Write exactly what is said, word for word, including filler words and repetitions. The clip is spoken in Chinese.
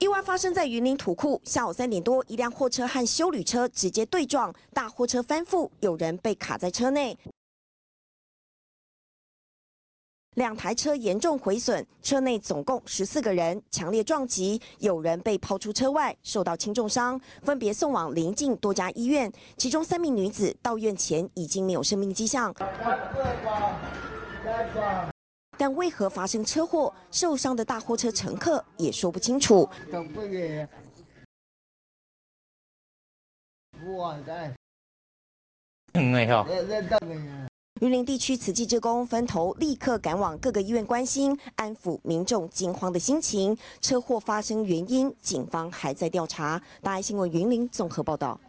意外发生在云林土库，下午三点多，一辆货车和休旅车直接对撞，大货车翻覆，有人被卡在车内。 两台车严重毁损，车内总共十四个人，强烈撞击，有人被抛出车外，受到轻重伤，分别送往邻近多家医院。其中三名女子到院前已经没有生命迹象。但为何发生车祸，受伤的大货车乘客也说不清楚。云林地区慈济志工分头立刻赶往各个医院关心、安抚民众惊慌的心情。车祸发生原因，警方还在调查。大爱新闻云林综合报道。